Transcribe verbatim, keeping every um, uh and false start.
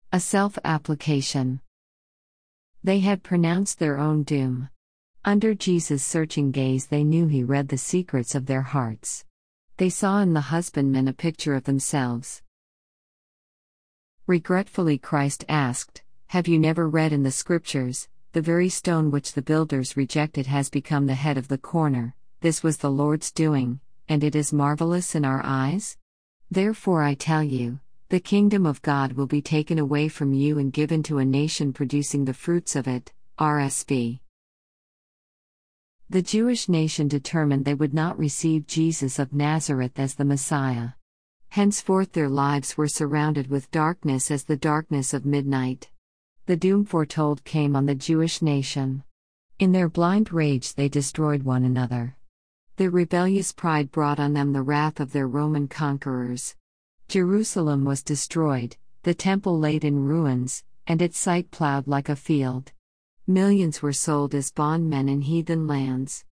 A self-application. They had pronounced their own doom. Under Jesus' searching gaze, they knew he read the secrets of their hearts. They saw in the husbandman a picture of themselves. Regretfully, Christ asked, "Have you never read in the Scriptures, the very stone which the builders rejected has become the head of the corner? This was the Lord's doing, and it is marvelous in our eyes? Therefore I tell you, the kingdom of God will be taken away from you and given to a nation producing the fruits of it." R S V. The Jewish nation determined they would not receive Jesus of Nazareth as the Messiah. Henceforth their lives were surrounded with darkness as the darkness of midnight. The doom foretold came on the Jewish nation. In their blind rage they destroyed one another. Their rebellious pride brought on them the wrath of their Roman conquerors. Jerusalem was destroyed, the temple laid in ruins, and its site plowed like a field. Millions were sold as bondmen in heathen lands.